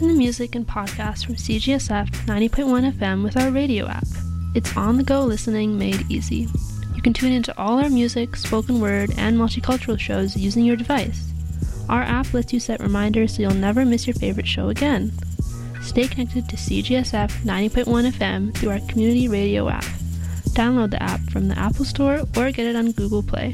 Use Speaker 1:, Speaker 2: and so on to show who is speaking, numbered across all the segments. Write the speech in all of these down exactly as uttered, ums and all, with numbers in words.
Speaker 1: To music and podcasts from C G S F ninety point one F M with our radio app. It's on-the-go listening made easy. You can tune into all our music, spoken word, and multicultural shows using your device. Our app lets you set reminders so you'll never miss your favorite show again. Stay connected to C G S F ninety point one F M through our community radio app. Download the app from the Apple Store or get it on Google Play.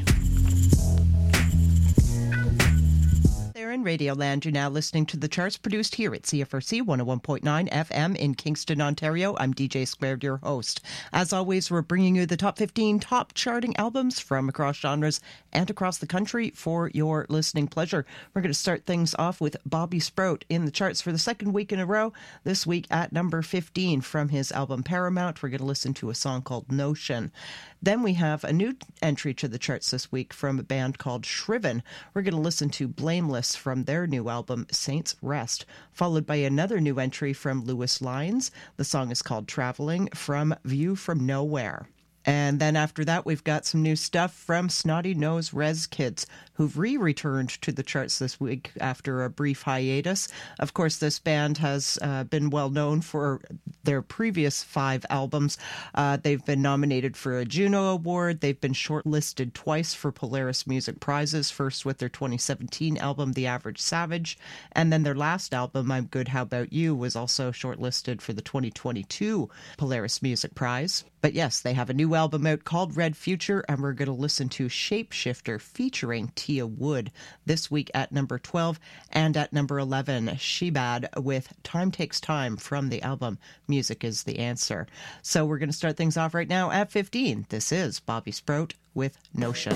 Speaker 2: In Radioland, you're now listening to the charts produced here at C F R C one oh one point nine F M in Kingston, Ontario. I'm D J Squared, your host. As always, we're bringing you the top fifteen top charting albums from across genres and across the country for your listening pleasure. We're going to start things off with Bobby Sprout in the charts for the second week in a row. This week at number fifteen from his album Paramount, we're going to listen to a song called Notion. Then we have a new entry to the charts this week from a band called Shriven. We're going to listen to Blameless from their new album, Saints Rest, followed by another new entry from Lewis Lines. The song is called Traveling from View from Nowhere. And then after that, we've got some new stuff from Snotty Nose Rez Kids, who've re-returned to the charts this week after a brief hiatus. Of course, this band has uh, been well known for their previous five albums. Uh, they've been nominated for a Juno Award. They've been shortlisted twice for Polaris Music Prizes, first with their twenty seventeen album, The Average Savage, and then their last album, I'm Good, How About You, was also shortlisted for the twenty twenty-two Polaris Music Prize. But yes, they have a new album out called Red Future, and we're going to listen to Shapeshifter featuring Tia Wood this week at number twelve, and at number eleven, Shebad with Time Takes Time from the album Music is the Answer. So we're going to start things off right now at fifteen. This is Bobby Sprout with Notion.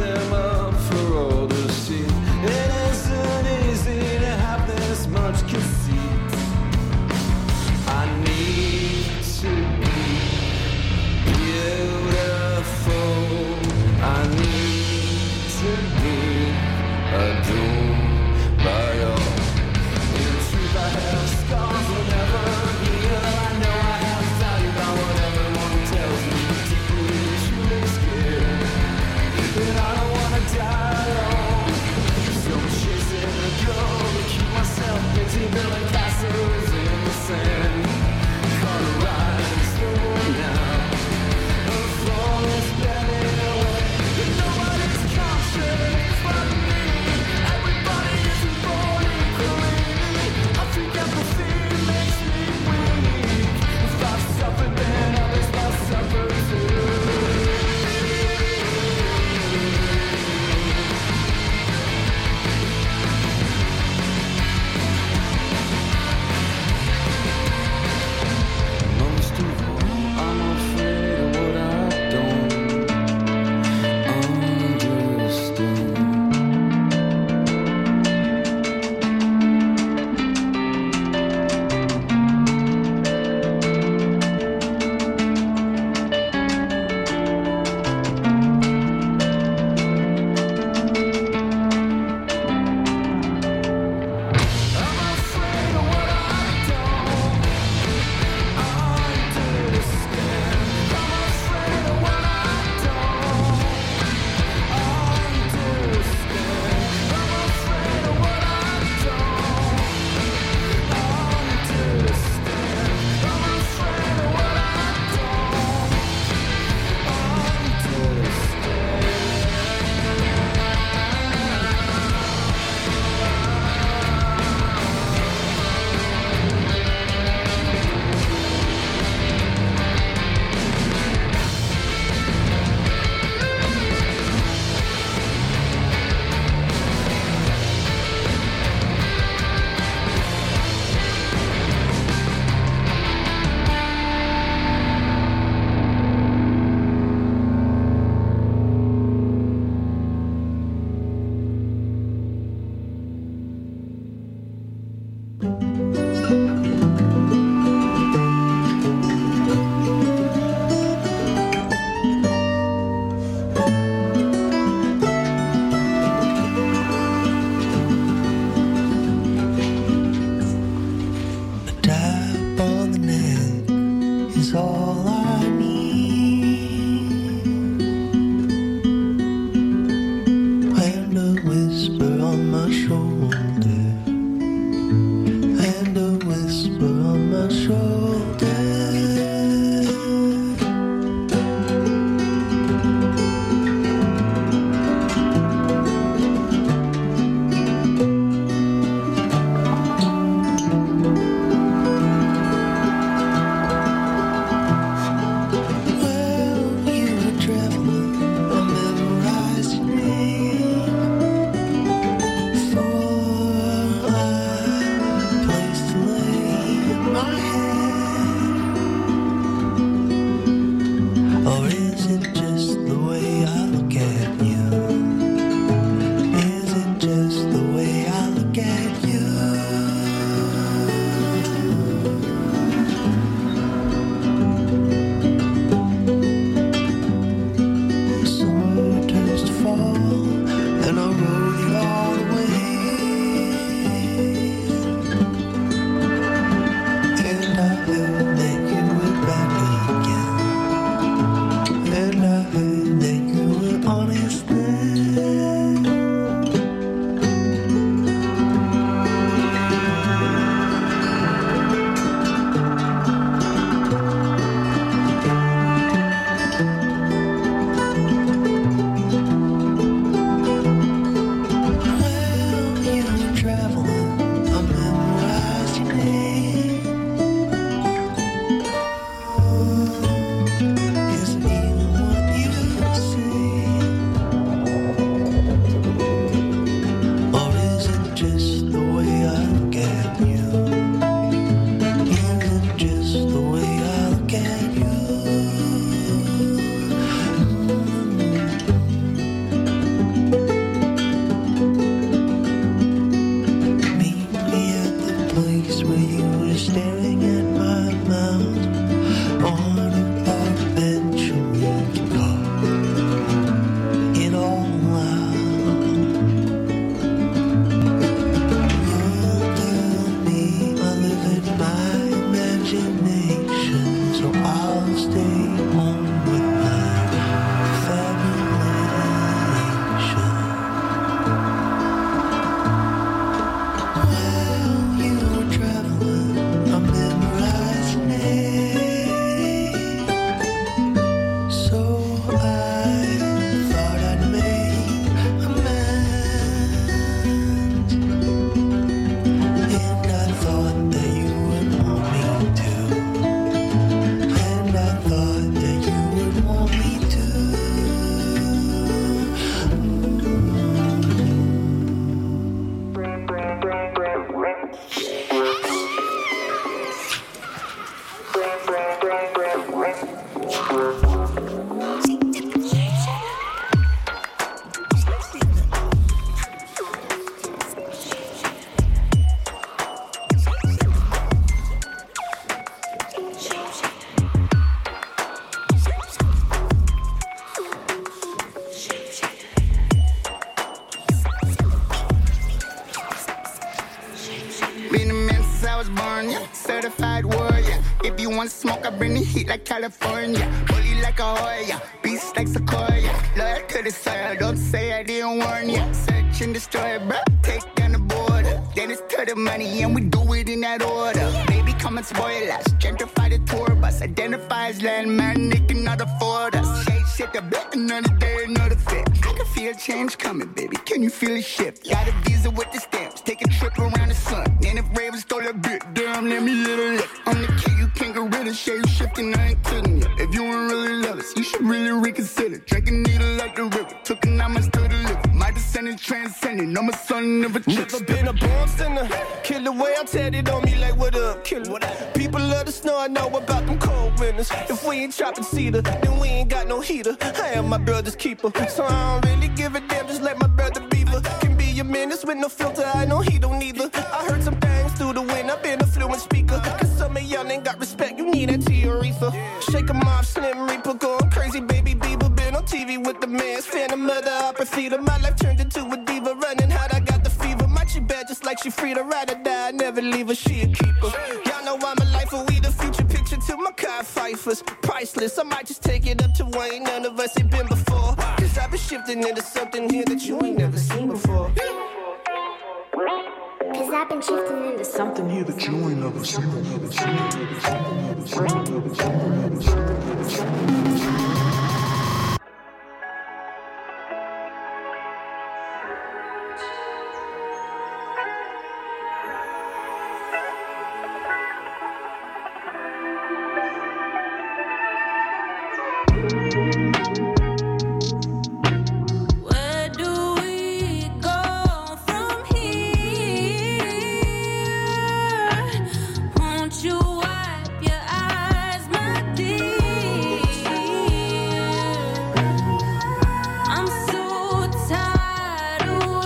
Speaker 3: them up for all to see. It isn't easy to have this much conceit. I need to be beautiful. I need to be adored by all. In truth, I have scars will never heal. I know I have value by what everyone tells me. Deeply, truly scared. And I don't wanna
Speaker 4: certified warrior. If you want smoke, I bring the heat like California. Bully like a Hoya, beast like Sequoia. Loyal to the soil, don't say I didn't warn ya. Search and destroy, bro, take down the border. Then it's to the money and we do it in that order. Baby, come and spoil us, gentrify the tour bus. Identify as landman, they cannot afford us. Shade shit, the bet, another day, another fit. I can feel change coming, baby, can you feel the shift? Got a visa with the stamps, take a trip around the sun. And if Ravens stole a bit, damn, let me hit a lick. I'm the kid, you can't get rid of, shade shifting, I ain't kidding you. If you ain't really love us, you should really reconsider. Drink a needle like the river, took an hours to the liver. My descendants transcending, I'm a son, never trickster.
Speaker 5: Never been a born sinner, kill the way I tatted on me like what up, killer. People love the snow, I know about them cold winters. If we ain't chopping cedar, then we ain't got no heater. I am my brother's keeper, so I don't really give a damn, just let my brother beaver. Can be a menace with no filter, I know he don't either. I heard some things through the wind, I've been a fluent speaker. Cause some of y'all ain't got respect, you need that to your ether. Shake 'em off, Slim Reaper, going crazy, baby Bieber. Been on T V with the man's phantom mother, opera theater. My life turned into a diva, running hot, I got the fever. My chick bad just like she free to ride or die, I never leave her, she a keeper. Y'all know I'm a lifer, we the future picture to my car fifers. Priceless, I might just take it up to Wayne, none of us ain't been before. Cause I've been shifting into something here that you ain't never seen before.
Speaker 6: Cause I've been shifting into something here that you ain't never seen before.
Speaker 7: I'm so tired of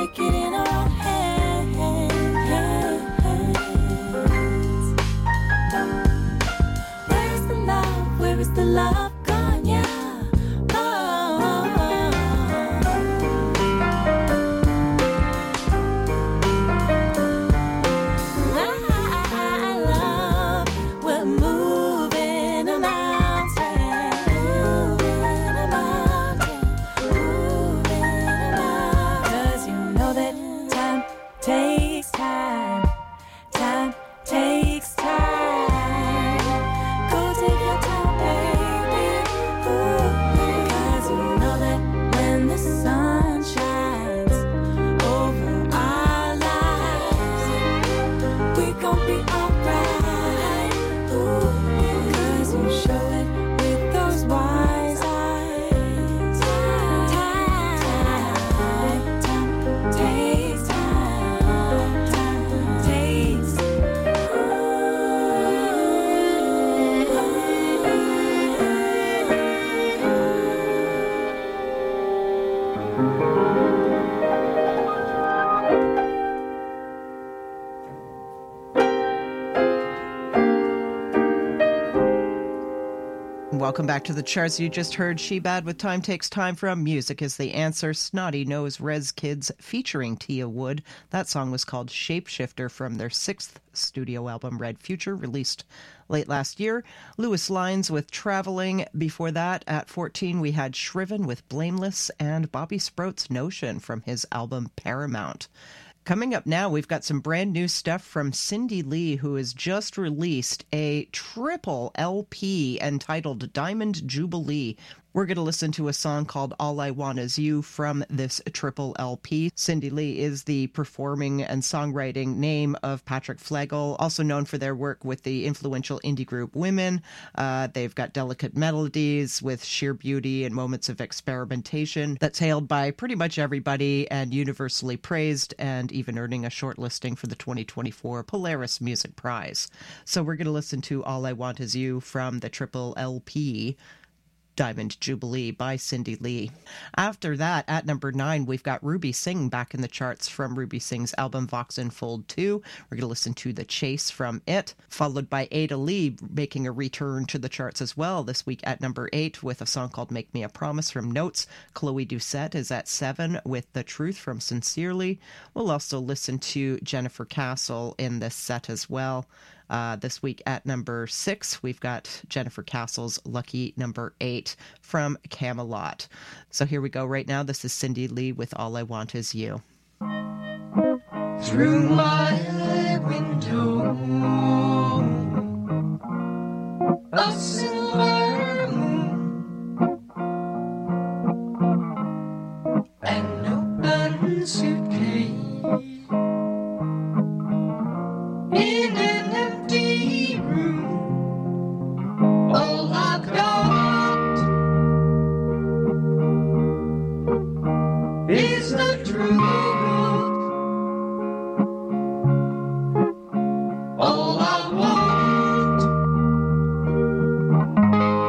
Speaker 7: take it in our own hands. Where is the love? Where is the love gone? Yeah.
Speaker 2: Welcome back to the charts. You just heard She Bad with Time Takes Time from Music is the Answer. Snotty Nose Rez Kids featuring Tia Wood. That song was called Shapeshifter from their sixth studio album, Red Future, released late last year. Lewis Lines with Traveling. Before that, at fourteen, we had Shriven with Blameless and Bobby Sprout's Notion from his album Paramount. Coming up now, we've got some brand new stuff from Cindy Lee, who has just released a triple L P entitled Diamond Jubilee. We're going to listen to a song called All I Want Is You from this triple L P. Cindy Lee is the performing and songwriting name of Patrick Flegel, also known for their work with the influential indie group Women. Uh, they've got Delicate Melodies with Sheer Beauty and Moments of Experimentation that's hailed by pretty much everybody and universally praised, and even earning a shortlisting for the twenty twenty-four Polaris Music Prize. So we're going to listen to All I Want Is You from the triple L P, Diamond Jubilee by Cindy Lee. After that, at number nine, we've got Ruby Singh back in the charts from Ruby Singh's album Vox Unfold two. We're going to listen to The Chase from it, followed by Ada Lee making a return to the charts as well this week at number eight with a song called Make Me a Promise from Notes. Chloe Doucette is at seven with The Truth from Sincerely. We'll also listen to Jennifer Castle in this set as well. Uh, this week at number six, we've got Jennifer Castle's Lucky Number Eight from Camelot. So here we go right now. This is Cindy Lee with All I Want Is You.
Speaker 8: Through my window, a silver moon, an open suitcase in an empty room. All I've got is the truth. All I want